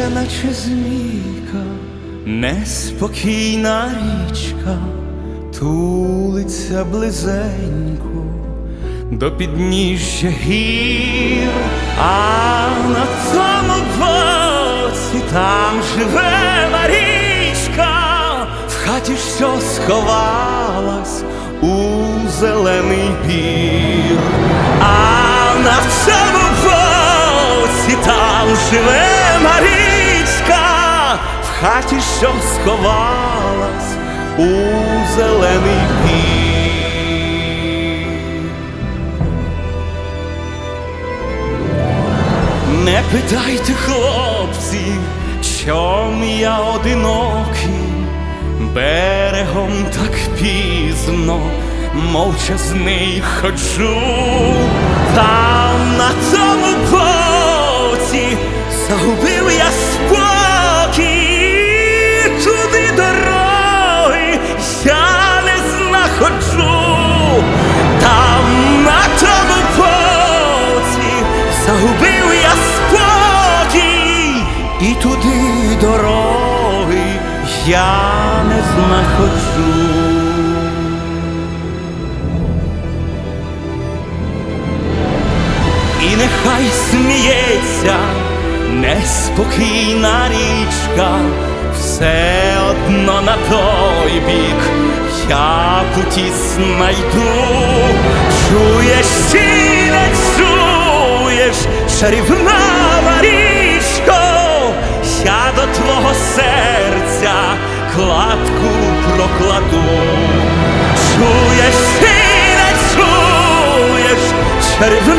наче змійка, неспокійна річка, тулиться близенько до підніжжя гір, а на тому боці там живе Марічка, в хаті, що сховалась у зелений бір, а на цьому боці там живе Марічка, в хаті, що сховалась у зелений бір. Не питайте, хлопці, чом я одинокий, берегом так пізно, мовчазний ходжу. Там на тому боці загубив я спокій, туди дороги я не знаходжу. Там на тому боці загубив я спокій, і туди дороги я не знаходжу. І нехай сміється неспокійна річка, все одно на той бік я путі знайду. Чуєш чи не чуєш, чарівна Марічко, я до твого серця кладку прокладу. Чуєш чи не чуєш, чарівна